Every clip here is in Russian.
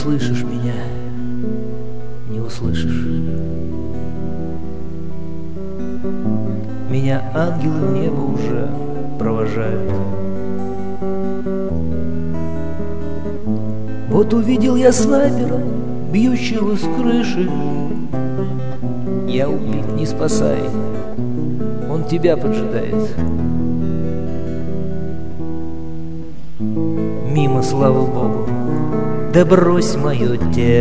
услышишь меня, не услышишь. Меня ангелы в небо уже провожают. Вот увидел я снайпера, бьющего с крыши. Я убит, не спасай, он тебя поджидает. Мимо, слава Богу, да брось мое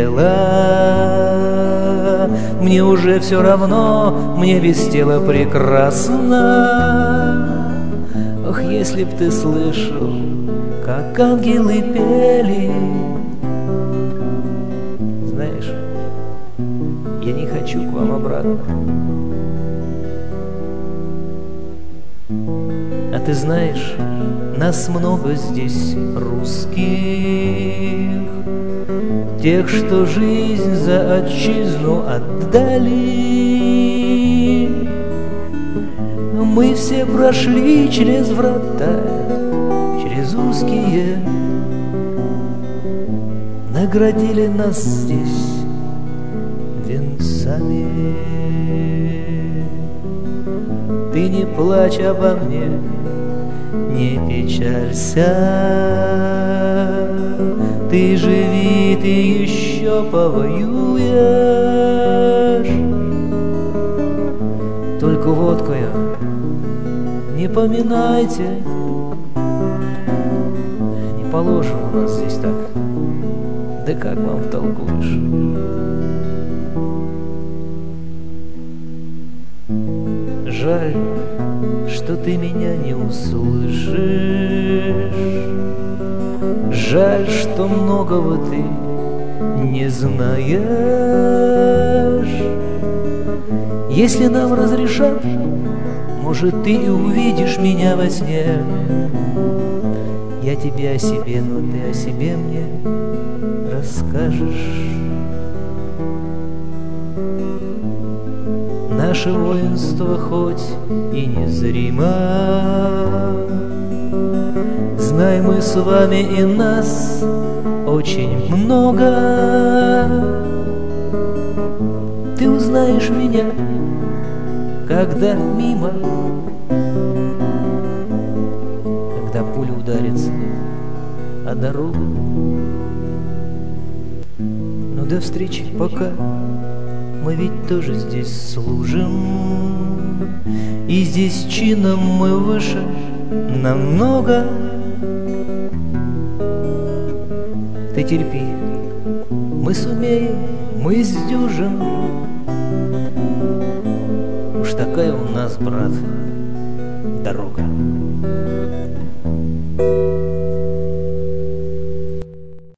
тело, мне уже все равно, мне без тела прекрасно. Ох, если б ты слышал, как ангелы пели. Знаешь, я не хочу к вам обратно. А ты знаешь, нас много здесь русских, тех, что жизнь за отчизну отдали. Мы все прошли через врата, через узкие, наградили нас здесь венцами. Ты не плачь обо мне, не печалься, ты живи, ты еще повоюешь. Только водку я не поминайте, не положено у нас здесь так, да как вам втолкуешь? Жаль, что ты меня не услышишь. Жаль, что многого ты не знаешь. Если нам разрешат, может, ты и увидишь меня во сне. Я тебе о себе, но ты о себе мне расскажешь. Наше воинство хоть и незримо, знай, мы с вами и нас очень много. Ты узнаешь меня, когда мимо, когда пуля ударится о дорогу. Ну до встречи, пока. Мы ведь тоже здесь служим, и здесь чином мы выше намного. Ты терпи, мы сумеем, мы сдюжим. Уж такая у нас, брат, дорога.